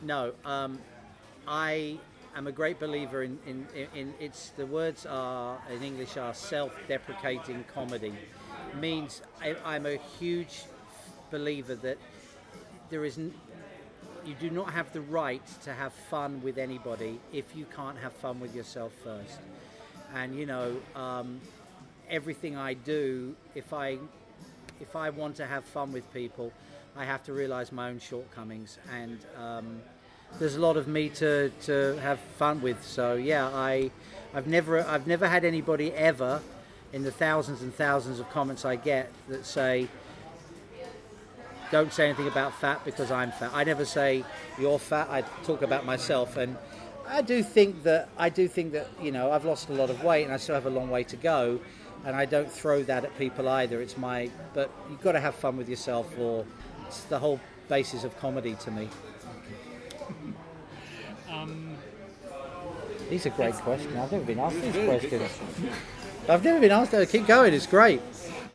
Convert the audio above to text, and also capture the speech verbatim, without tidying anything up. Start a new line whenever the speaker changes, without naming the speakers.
no. Um, I am a great believer in, in, in, in it's the words are in English are self-deprecating comedy. Means I, I'm a huge believer that there is n- you do not have the right to have fun with anybody if you can't have fun with yourself first. And you know, um, everything I do, if I if I want to have fun with people, I have to realize my own shortcomings, and um, there's a lot of me to, to have fun with. So yeah, I I've never I've never had anybody ever in the thousands and thousands of comments I get that say, don't say anything about fat because I'm fat. I never say you're fat. I talk about myself, and I do think that I do think that you know I've lost a lot of weight and I still have a long way to go, and I don't throw that at people either. It's my but you've got to have fun with yourself, or it's the whole basis of comedy to me.
Um,
These are great questions. I've never been asked these questions. I've never been asked. Keep going. It's great.